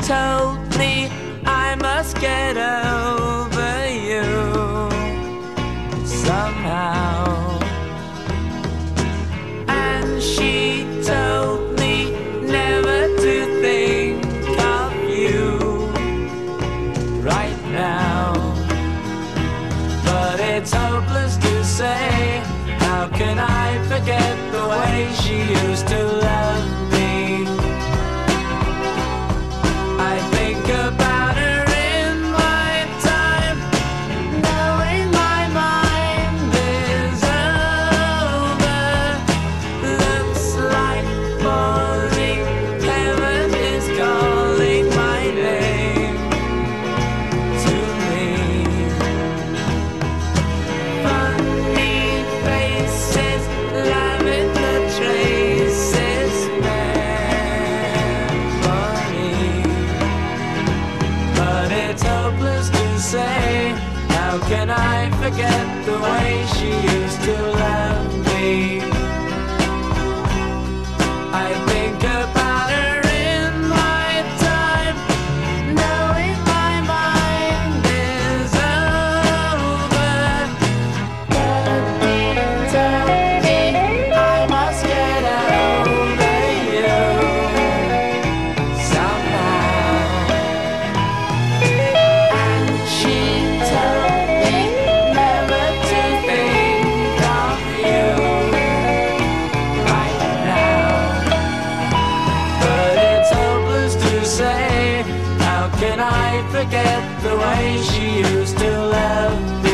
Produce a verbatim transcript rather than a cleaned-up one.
told me I must get over you somehow. And she told me never to think of you right now. But it's hopeless to say, how can I forget the way she used to love me? I think about her in my time, knowing my mind is over. Looks like falling, heaven is calling my name to me. Funny faces, lavender traces, memory. But it's hopeless to say, how can I forget the way she used to love me? I think about her in my time, knowing my mind is over. But deep down I must get over you somehow. And she told me never to think of you right now. But it's hopeless to say, how can I forget the way she used to love me?